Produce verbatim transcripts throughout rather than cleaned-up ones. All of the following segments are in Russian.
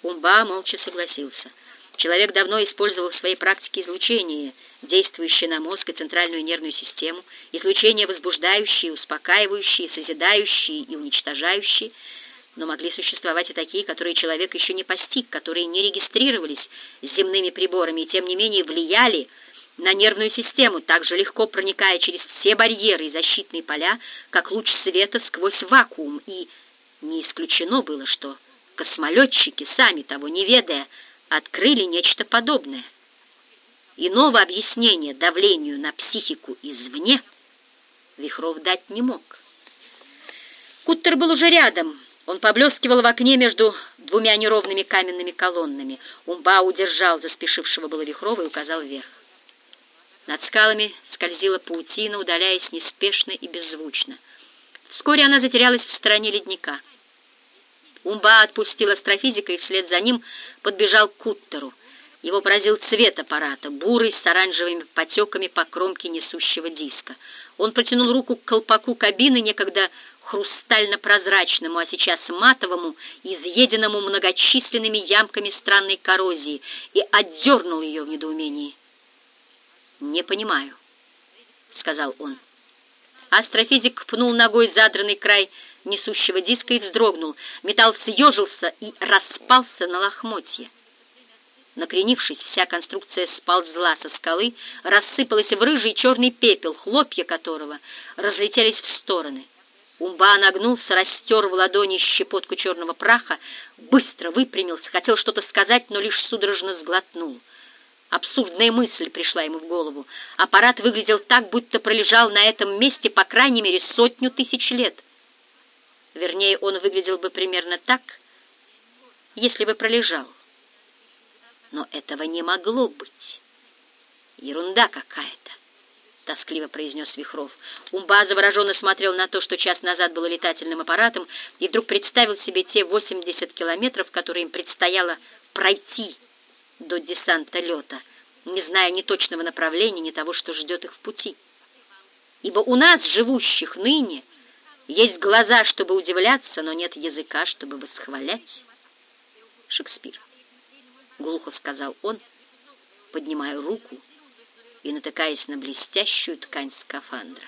Умба молча согласился. Человек давно использовал в своей практике излучение, действующее на мозг и центральную нервную систему, излучения возбуждающие, успокаивающие, созидающие и уничтожающие, но могли существовать и такие, которые человек еще не постиг, которые не регистрировались земными приборами и тем не менее влияли на нервную систему, так же легко проникая через все барьеры и защитные поля, как луч света сквозь вакуум, и не исключено было, что космолетчики, сами того не ведая, открыли нечто подобное. Иного объяснения давлению на психику извне Вихров дать не мог. Куттер был уже рядом. Он поблескивал в окне между двумя неровными каменными колоннами. Умба удержал заспешившего было Вихрова и указал вверх. Над скалами скользила паутина, удаляясь неспешно и беззвучно. Вскоре она затерялась в стороне ледника. Умба отпустил астрофизика и вслед за ним подбежал к Куттеру. Его поразил цвет аппарата, бурый, с оранжевыми потеками по кромке несущего диска. Он протянул руку к колпаку кабины, некогда хрустально-прозрачному, а сейчас матовому, изъеденному многочисленными ямками странной коррозии, и отдернул ее в недоумении. «Не понимаю», — сказал он. Астрофизик пнул ногой задранный край несущего диска и вздрогнул. Металл съежился и распался на лохмотья. Накренившись, вся конструкция сползла со скалы, рассыпалась в рыжий черный пепел, хлопья которого разлетелись в стороны. Умба нагнулся, растер в ладони щепотку черного праха, быстро выпрямился, хотел что-то сказать, но лишь судорожно сглотнул. Абсурдная мысль пришла ему в голову. Аппарат выглядел так, будто пролежал на этом месте по крайней мере сотню тысяч лет. Вернее, он выглядел бы примерно так, если бы пролежал. Но этого не могло быть. Ерунда какая-то, тоскливо произнес Вихров. Умба завороженно смотрел на то, что час назад было летательным аппаратом, и вдруг представил себе те восемьдесят километров, которые им предстояло пройти до десанта лета, не зная ни точного направления, ни того, что ждет их в пути. Ибо у нас, живущих ныне, есть глаза, чтобы удивляться, но нет языка, чтобы восхвалять. Шекспир. Глухо сказал он, поднимая руку и натыкаясь на блестящую ткань скафандра.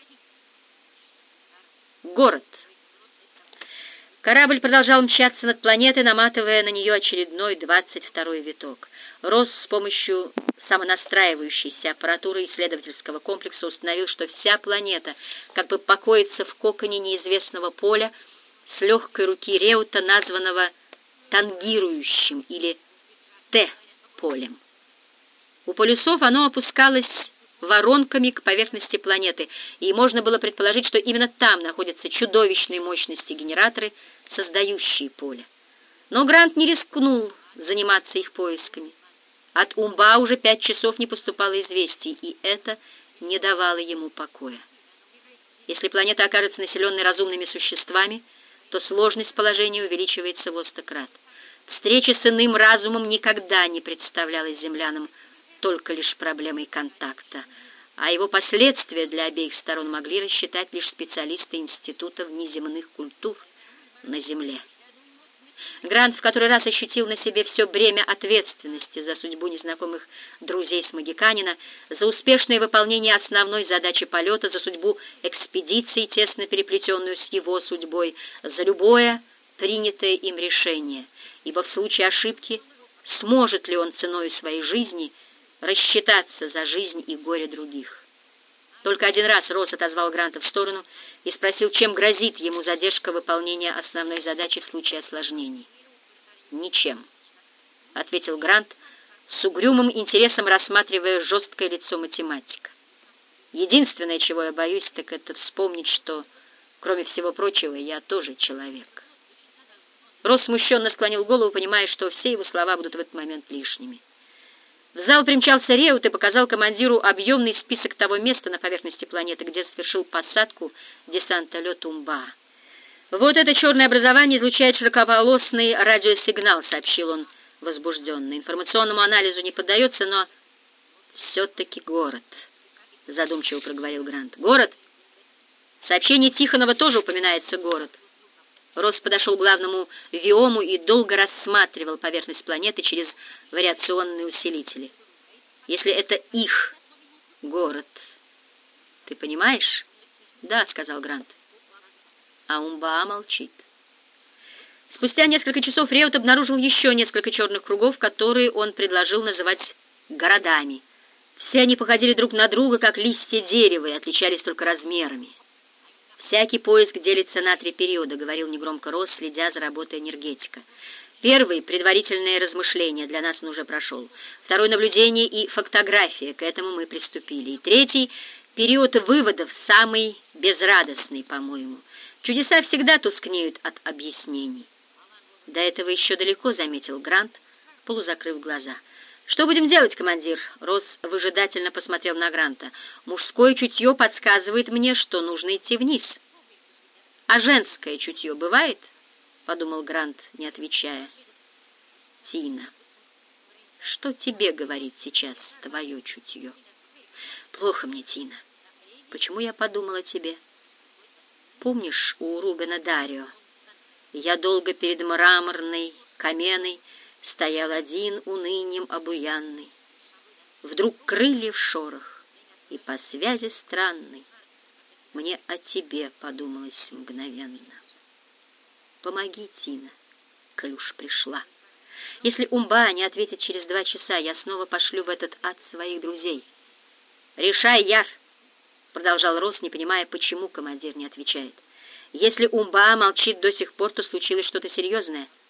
Город. Корабль продолжал мчаться над планетой, наматывая на нее очередной двадцать второй виток. Росс с помощью самонастраивающейся аппаратуры исследовательского комплекса установил, что вся планета как бы покоится в коконе неизвестного поля с легкой руки Реута, названного тангирующим или Т-полем. У полюсов оно опускалось воронками к поверхности планеты, и можно было предположить, что именно там находятся чудовищные мощности генераторы, создающие поле. Но Грант не рискнул заниматься их поисками. От Умба уже пять часов не поступало известий, и это не давало ему покоя. Если планета окажется населенной разумными существами, то сложность положения увеличивается во сто крат. Встреча с иным разумом никогда не представлялась землянам только лишь проблемой контакта, а его последствия для обеих сторон могли рассчитать лишь специалисты Института внеземных культур на Земле. Грант в который раз ощутил на себе все бремя ответственности за судьбу незнакомых друзей с Магиканина, за успешное выполнение основной задачи полета, за судьбу экспедиции, тесно переплетенную с его судьбой, за любое принятое им решение, ибо в случае ошибки сможет ли он ценой своей жизни рассчитаться за жизнь и горе других. Только один раз Росс отозвал Гранта в сторону и спросил, чем грозит ему задержка выполнения основной задачи в случае осложнений. «Ничем», — ответил Грант, с угрюмым интересом рассматривая жесткое лицо математика. «Единственное, чего я боюсь, так это вспомнить, что, кроме всего прочего, я тоже человек». Росс смущенно склонил голову, понимая, что все его слова будут в этот момент лишними. В зал примчался Реут и показал командиру объемный список того места на поверхности планеты, где совершил посадку десантолет Умба. «Вот это черное образование излучает широкополосный радиосигнал», — сообщил он возбужденно. «Информационному анализу не поддается, но все-таки город», — задумчиво проговорил Грант. «Город? В сообщении Тихонова тоже упоминается город». Росс подошел к главному виому и долго рассматривал поверхность планеты через вариационные усилители. «Если это их город, ты понимаешь?» «Да», — сказал Грант. А Умбаа молчит. Спустя несколько часов Реут обнаружил еще несколько черных кругов, которые он предложил называть городами. Все они походили друг на друга, как листья дерева, и отличались только размерами. «Всякий поиск делится на три периода», — говорил негромко Росс, следя за работой энергетика. «Первый — предварительное размышление, для нас он уже прошел. Второй — наблюдение и фактография, к этому мы приступили. И третий — период выводов, самый безрадостный, по-моему. Чудеса всегда тускнеют от объяснений». «До этого еще далеко», — заметил Грант, полузакрыв глаза. «Что будем делать, командир?» Росс выжидательно посмотрел на Гранта. «Мужское чутье подсказывает мне, что нужно идти вниз». «А женское чутье бывает?» — подумал Грант, не отвечая. «Тина, что тебе говорит сейчас твое чутье?» «Плохо мне, Тина. Почему я подумала о тебе? Помнишь у Рубена Дарио? Я долго перед мраморной каменой стоял один унынием обуянный. Вдруг крыльев шорох, и по связи странной мне о тебе подумалось мгновенно. Помоги, Тина, коль уж пришла. Если Умбаа не ответит через два часа, я снова пошлю в этот ад своих друзей. Решай, Яр, продолжал Росс, не понимая, почему командир не отвечает. Если Умбаа молчит до сих пор, то случилось что-то серьезное.